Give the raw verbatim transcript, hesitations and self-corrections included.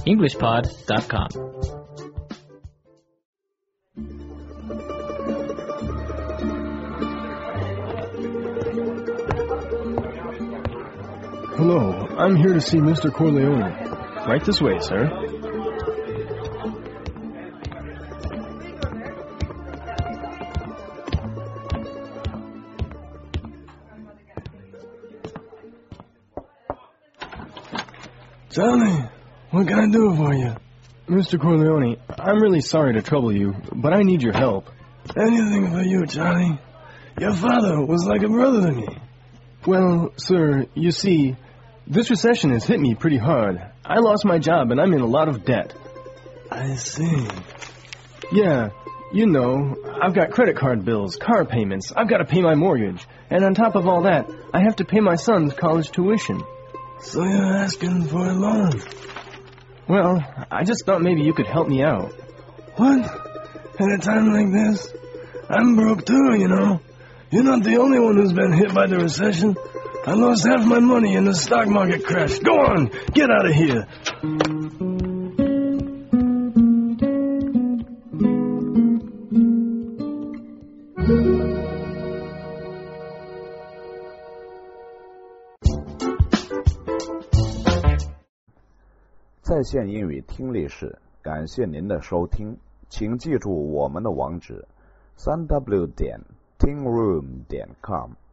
english pod dot com. Hello, I'm here to see Mister Corleone. Right this way, sir. Johnny, what can I do for you? Mister Corleone, I'm really sorry to trouble you, but I need your help. Anything for you, Johnny. Your father was like a brother to me. Well, sir, you see, this recession has hit me pretty hard. I lost my job and I'm in a lot of debt. I see. Yeah, you know, I've got credit card bills, car payments, I've got to pay my mortgage. And on top of all that, I have to pay my son's college tuition. So you're asking for a loan? Well, I just thought maybe you could help me out. What? At a time like this? I'm broke too, you know. You're not the only one who's been hit by the recession. I lost half my money in the stock market crash. Go on, get out of here. 在线英语听力室，感谢您的收听，请记住我们的网址：三 w 点 tingroom 点 com。